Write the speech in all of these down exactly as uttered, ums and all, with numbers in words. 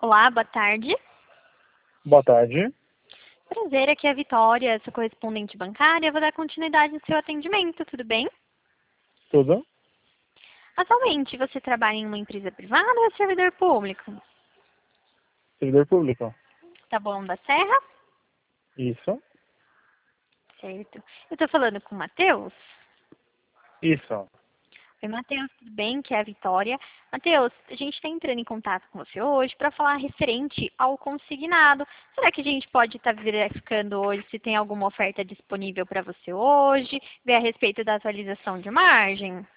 Olá, boa tarde. Boa tarde. Prazer, aqui é a Vitória, sou correspondente bancária. Vou dar continuidade no seu atendimento, tudo bem? Tudo? Atualmente, você trabalha em uma empresa privada ou é servidor público? Servidor público. Tá bom, da Serra? Isso. Certo. Eu tô falando com o Matheus? Isso. Oi, Matheus, tudo bem? Que é a Vitória. Matheus, a gente está entrando em contato com você hoje para falar referente ao consignado. Será que a gente pode estar verificando hoje se tem alguma oferta disponível para você hoje? Ver a respeito da atualização de margem?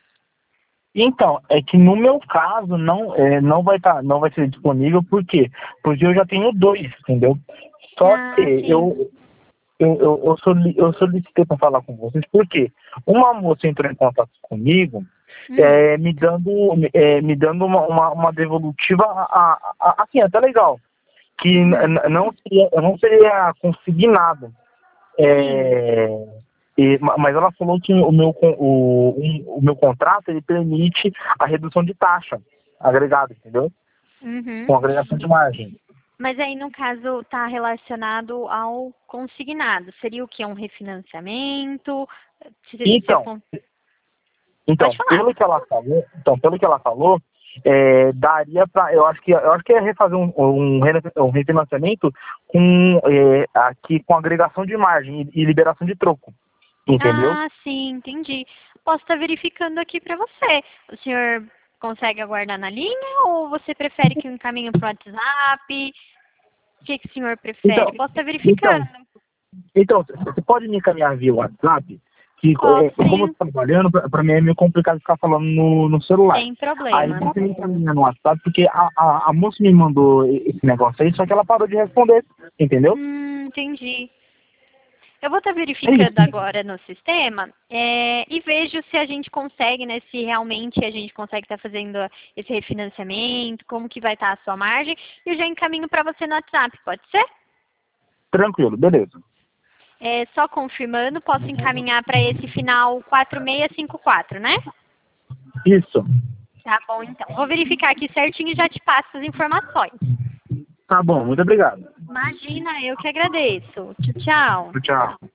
Então, é que no meu caso não, é, não vai tá, não vai ser disponível, por quê? Porque eu já tenho dois, entendeu? Só Ah, que sim. eu, eu, eu, eu, soli, eu solicitei para falar com vocês, porque uma moça entrou em contato comigo, Hum. é, me dando, é, me dando uma, uma, uma devolutiva, a, a, a- assim, até legal, que n- Uhum. n- não seria, não seria consignado. Sim. É, e- ma- mas ela falou que o meu, con- o, um- o meu contrato ele permite a redução de taxa agregada, entendeu? Uhum. Com agregação de margem. Mas aí, no caso, está relacionado ao consignado. Seria o que? Um refinanciamento? Se, se eu Então, con- Pode então, falar. pelo que ela falou, então, pelo que ela falou, é, daria para, eu acho que eu acho que é refazer um, um, rene- um refinanciamento com é, aqui com agregação de margem e, e liberação de troco, entendeu? Ah, sim, entendi. Posso estar verificando aqui para você. O senhor consegue aguardar na linha ou você prefere que eu encaminhe para o WhatsApp? O que, que o senhor prefere? Então, Posso estar então, verificando. Então, você pode me encaminhar via WhatsApp, que Posso é, como eu sim, estou trabalhando, para mim é meio complicado ficar falando no, no celular. sem Aí problema. você me encaminha no WhatsApp, porque a, a, a moça me mandou esse negócio aí, só que ela parou de responder, entendeu? Hum, entendi. Eu vou estar É isso. verificando agora no sistema é, e vejo se a gente consegue, né, se realmente a gente consegue estar fazendo esse refinanciamento, como que vai estar a sua margem, e eu já encaminho para você no WhatsApp, pode ser? Tranquilo, beleza. É, só confirmando, posso encaminhar para esse final quatro seis cinco quatro, né? Isso. Tá bom, então. Vou verificar aqui certinho e já te passo as informações. Tá bom, muito obrigado. Imagina, eu que agradeço. Tchau, tchau. Tchau.